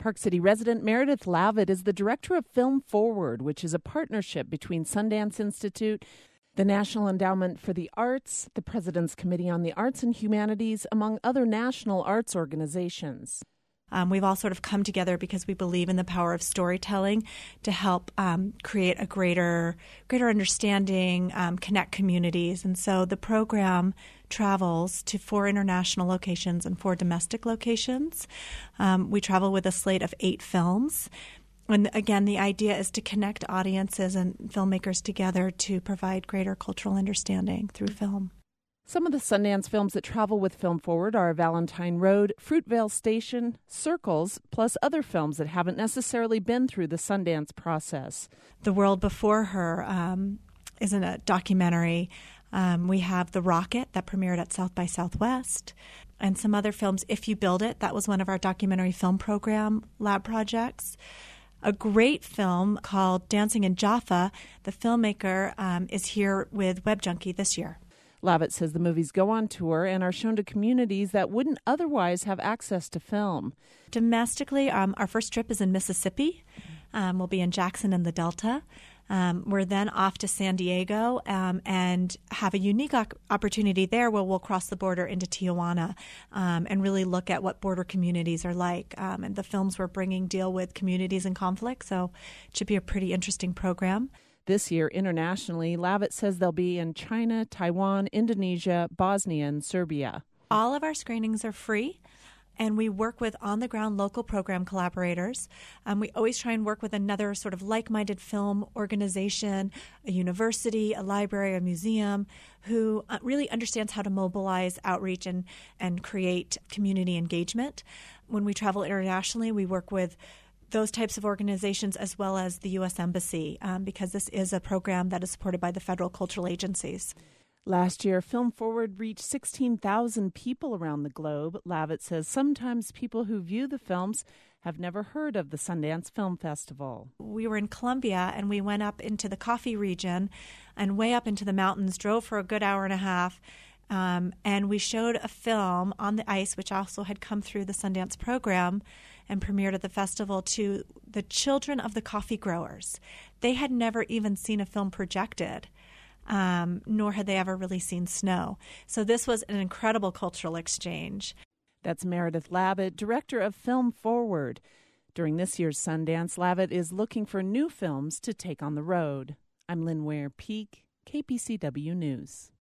Park City resident Meredith Lavitt is the director of Film Forward, which is a partnership between Sundance Institute, the National Endowment for the Arts, the President's Committee on the Arts and Humanities, among other national arts organizations. We've all sort of come together because we believe in the power of storytelling to help create a greater understanding, connect communities. And so the program travels to 4 international locations and 4 domestic locations. We travel with a slate of 8 films. And again, the idea is to connect audiences and filmmakers together to provide greater cultural understanding through film. Some of the Sundance films that travel with Film Forward are Valentine Road, Fruitvale Station, Circles, plus other films that haven't necessarily been through the Sundance process. The World Before Her is a documentary. We have The Rocket that premiered at South by Southwest, and some other films. If You Build It, that was one of our documentary film program lab projects. A great film called Dancing in Jaffa. The filmmaker is here with Web Junkie this year. Lavitt says the movies go on tour and are shown to communities that wouldn't otherwise have access to film. Domestically, our first trip is in Mississippi. We'll be in Jackson and the Delta. We're then off to San Diego and have a unique opportunity there where we'll cross the border into Tijuana and really look at what border communities are like. And the films we're bringing deal with communities in conflict, so it should be a pretty interesting program. This year, internationally, Lavitt says they'll be in China, Taiwan, Indonesia, Bosnia, and Serbia. All of our screenings are free, and we work with on-the-ground local program collaborators. We always try and work with another sort of like-minded film organization, a university, a library, a museum, who really understands how to mobilize outreach and create community engagement. When we travel internationally, we work with those types of organizations as well as the U.S. Embassy because this is a program that is supported by the federal cultural agencies. Last year, Film Forward reached 16,000 people around the globe. Lavitt says sometimes people who view the films have never heard of the Sundance Film Festival. We were in Colombia and we went up into the coffee region and way up into the mountains, drove for a good hour and a half, and we showed a film on the ice, which also had come through the Sundance program and premiered at the festival, to the children of the coffee growers. They had never even seen a film projected, nor had they ever really seen snow. So this was an incredible cultural exchange. That's Meredith Lavitt, director of Film Forward. During this year's Sundance, Lavitt is looking for new films to take on the road. I'm Lynn Ware Peak, KPCW News.